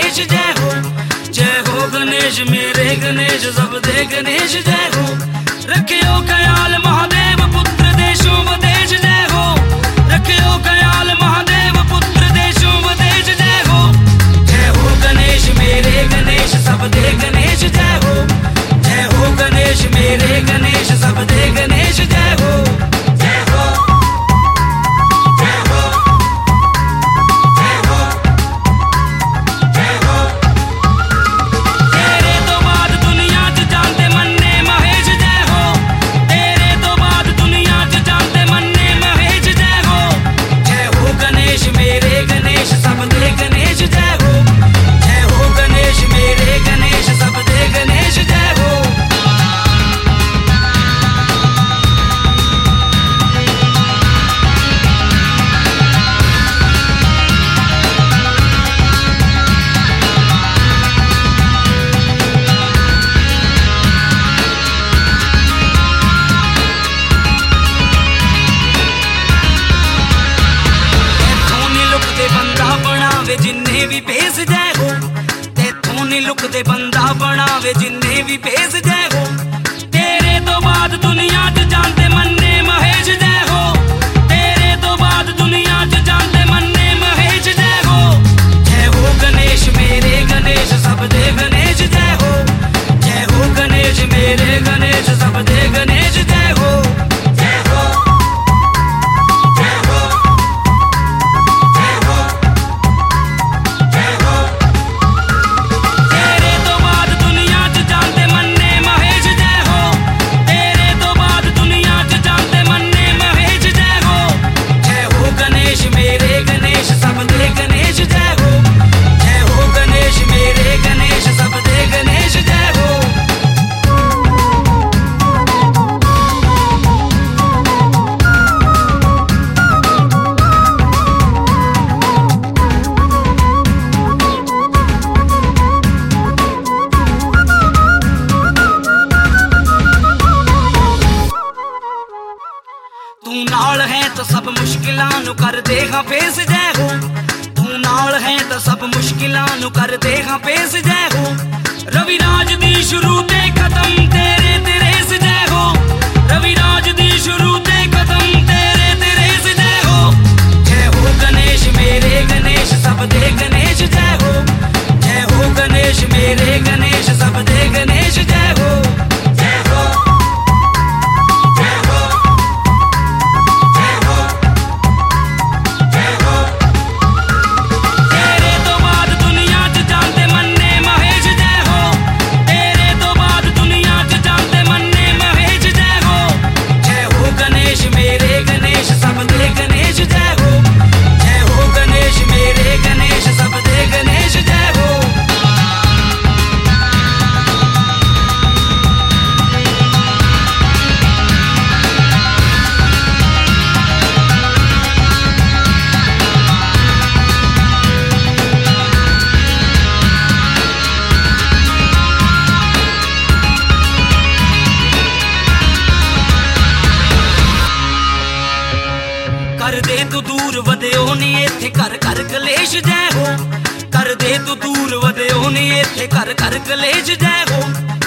गणेश जय हो। जय हो गणेश मेरे गणेश सब दे गणेश जय हो। रखियो ख्याल महादेव पुत्र देशों विदेश जय हो। रखियो ख्याल महादेव पुत्र देशों विदेश जय हो। जय हो गणेश मेरे गणेश सब दे गणेश जय हो। जय हो गणेश मेरे गणेश सब दे गणेश जय हो। जय हो जय हो जय हो जय हो। तेरे तो बाद दुनिया च जानते मन्ने महेश जय हो। तेरे तो बाद दुनिया च जानते मन्ने महेश जय हो। जय हो गणेश मेरे गणेश सब दे गणेश जय हो। जय हो गणेश मेरे गणेश सब दे गणेश जय हो। जिन्ने भी भेस जय हो। तेथों नी लुकदे बंदा बनावे जिन्ने भी भेस जय हो। तेरे तो बाद दुनिया च जानते मन्ने महेश जय हो। तेरे तो बाद दुनिया च जानते मन्ने महेश जय हो। जय हो गणेश मेरे गणेश सब दे गणेश जय हो। जय हो गणेश मेरे गणेश सब दे गणेश जय हो। जय हो जय हो जय हो जय हो। तेरे तो बाद दुनिया च जानते मन्ने महेश जय हो। तेरे तो बाद दुनिया च जानते मन्ने महेश जय हो। जय हो गणेश मेरे गणेश सब दे गणेश जय हो। जय हो गणेश मेरे गणेश सब दे गणेश जय हो। तू नाल है तो सब मुश्किलां नु कर देगा फेस जय हो। तू नाल है तो सब मुश्किलां नु कर देगा फेस जय हो। रविराज दी शुरू ते खत्म तेरे तिरेस जय हो। रविराज दी शुरू ते खत्म तेरे तिरेस जय हो। जय हो गणेश मेरे गणेश सब दे गणेश जय हो। जय हो गणेश मेरे गणेश सब दे गणेश जय हो। जय हो जय हो जय हो जय हो। तेरे तो बाद दुनिया च जानते मन्ने महेश जय हो। तेरे तो बाद दुनिया च जानते मन्ने महेश जय हो। जय हो गणेश मेरे गणेश सब दे गणेश जय हो। जय हो गणेश मेरे गणेश सब दे गणेश जय हो। कर दे तू दूर वधियो नी इत्थे कर कर कलेश जय हो। कर दे तू दूर वधियो नी इत्थे कर कर कलेश जय हो।